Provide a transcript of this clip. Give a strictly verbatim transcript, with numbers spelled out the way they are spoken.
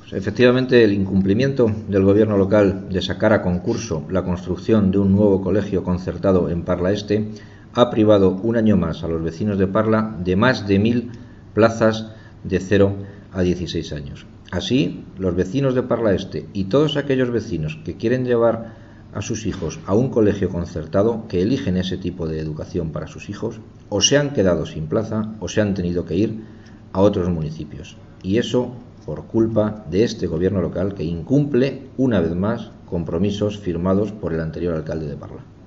Efectivamente, el incumplimiento del gobierno local de sacar a concurso la construcción de un nuevo colegio concertado en Parla Este ha privado un año más a los vecinos de Parla de más de mil plazas de cero a dieciséis años. Así, los vecinos de Parla Este y todos aquellos vecinos que quieren llevar a sus hijos a un colegio concertado, que eligen ese tipo de educación para sus hijos, o se han quedado sin plaza o se han tenido que ir a otros municipios. Y eso por culpa de este gobierno local, que incumple una vez más compromisos firmados por el anterior alcalde de Parla.